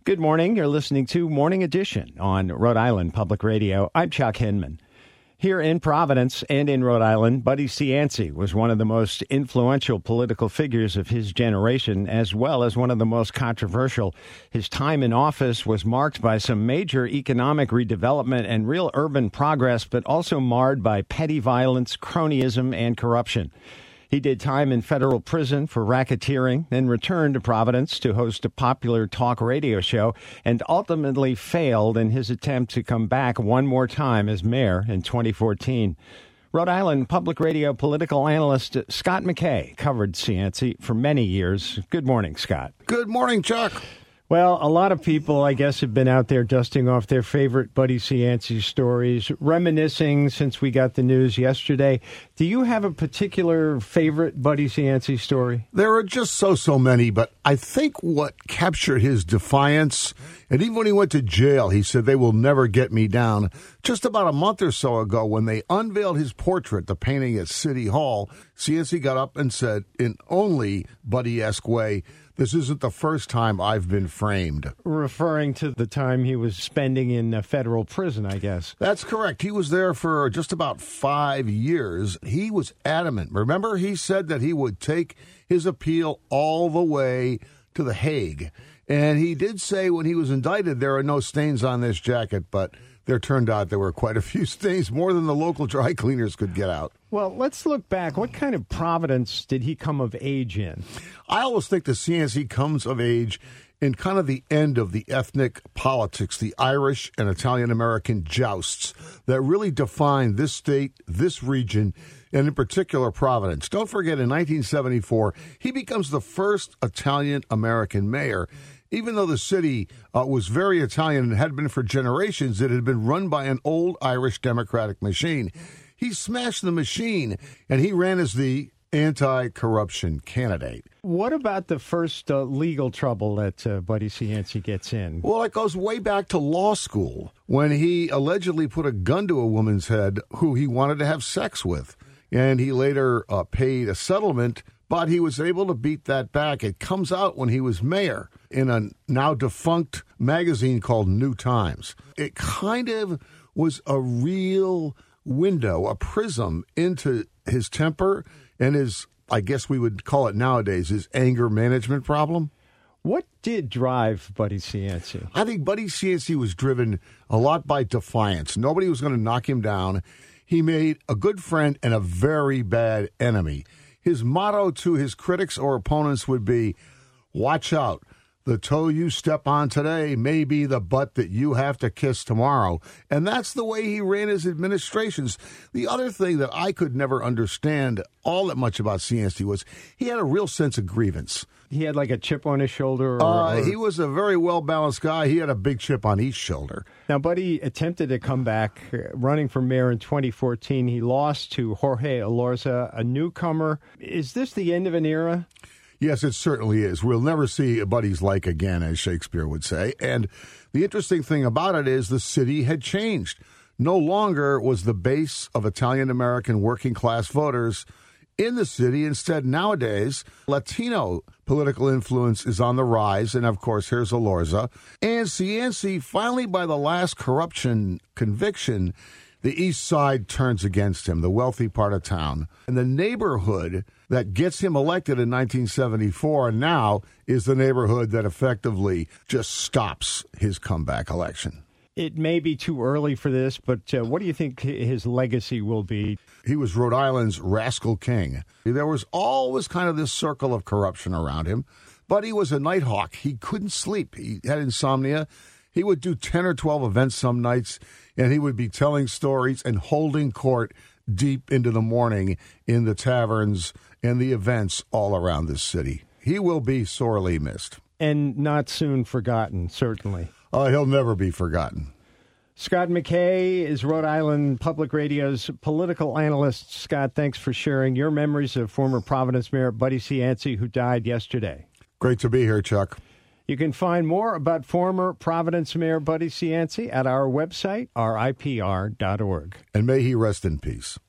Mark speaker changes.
Speaker 1: Good morning. You're listening to Morning Edition on Rhode Island Public Radio. I'm Chuck Hinman. Here in Providence and in Rhode Island, Buddy Cianci was one of the most influential political figures of his generation, as well as one of the most controversial. His time in office was marked by some major economic redevelopment and real urban progress, but also marred by petty violence, cronyism, and corruption. He did time in federal prison for racketeering, then returned to Providence to host a popular talk radio show, and ultimately failed in his attempt to come back one more time as mayor in 2014. Rhode Island Public Radio political analyst Scott McKay covered Cianci for many years. Good morning, Scott.
Speaker 2: Good morning, Chuck.
Speaker 1: Well, a lot of people, I guess, have been out there dusting off their favorite Buddy Cianci stories, reminiscing since we got the news yesterday. Do you have a particular favorite Buddy Cianci story?
Speaker 2: There are just so many, but I think what captured his defiance, and even when he went to jail, he said, "They will never get me down." Just about a month or so ago, when they unveiled his portrait, the painting at City Hall, Cianci got up and said, in only Buddy-esque way, "This isn't the first time I've been framed."
Speaker 1: Referring to the time he was spending in a federal prison, I guess.
Speaker 2: That's correct. He was there for just about 5 years. He was adamant. Remember, he said that he would take his appeal all the way to The Hague. And he did say when he was indicted, there are no stains on this jacket, but there turned out there were quite a few stains, more than the local dry cleaners could get out.
Speaker 1: Well, let's look back. What kind of Providence did he come of age in?
Speaker 2: I always think that Cianci comes of age in kind of the end of the ethnic politics, the Irish and Italian-American jousts that really define this state, this region, and in particular Providence. Don't forget, in 1974, he becomes the first Italian-American mayor. Even though the city was very Italian and had been for generations, it had been run by an old Irish Democratic machine. He smashed the machine, and he ran as the anti-corruption candidate.
Speaker 1: What about the first legal trouble that Buddy Cianci gets in?
Speaker 2: Well, it goes way back to law school, when he allegedly put a gun to a woman's head who he wanted to have sex with. And he later paid a settlement, but he was able to beat that back. It comes out when he was mayor in a now defunct magazine called New Times. It kind of was a real window, a prism into his temper and his, I guess we would call it nowadays, his anger management problem.
Speaker 1: What did drive Buddy Cianci?
Speaker 2: I think Buddy Cianci was driven a lot by defiance. Nobody was going to knock him down. He made a good friend and a very bad enemy. His motto to his critics or opponents would be, "Watch out. The toe you step on today may be the butt that you have to kiss tomorrow." And that's the way he ran his administrations. The other thing that I could never understand all that much about Cianci was he had a real sense of grievance.
Speaker 1: He had like a chip on his shoulder?
Speaker 2: He was a very well-balanced guy. He had a big chip on each shoulder.
Speaker 1: Now, Buddy attempted to come back running for mayor in 2014. He lost to Jorge Elorza, a newcomer. Is this the end of an era?
Speaker 2: Yes, it certainly is. We'll never see a Buddy's like again, as Shakespeare would say. And the interesting thing about it is the city had changed. No longer was the base of Italian-American working-class voters in the city. Instead, nowadays, Latino political influence is on the rise. And, of course, here's Elorza. And Cianci, finally, by the last corruption conviction, the east side turns against him, the wealthy part of town. And the neighborhood that gets him elected in 1974 and now is the neighborhood that effectively just stops his comeback election.
Speaker 1: It may be too early for this, but what do you think his legacy will be?
Speaker 2: He was Rhode Island's rascal king. There was always kind of this circle of corruption around him, but he was a night hawk. He couldn't sleep. He had insomnia. He would do 10 or 12 events some nights, and he would be telling stories and holding court deep into the morning in the taverns and the events all around this city. He will be sorely missed.
Speaker 1: And not soon forgotten, certainly.
Speaker 2: He'll never be forgotten.
Speaker 1: Scott McKay is Rhode Island Public Radio's political analyst. Scott, thanks for sharing your memories of former Providence Mayor Buddy Cianci, who died yesterday.
Speaker 2: Great to be here, Chuck.
Speaker 1: You can find more about former Providence Mayor Buddy Cianci at our website, ripr.org.
Speaker 2: And may he rest in peace.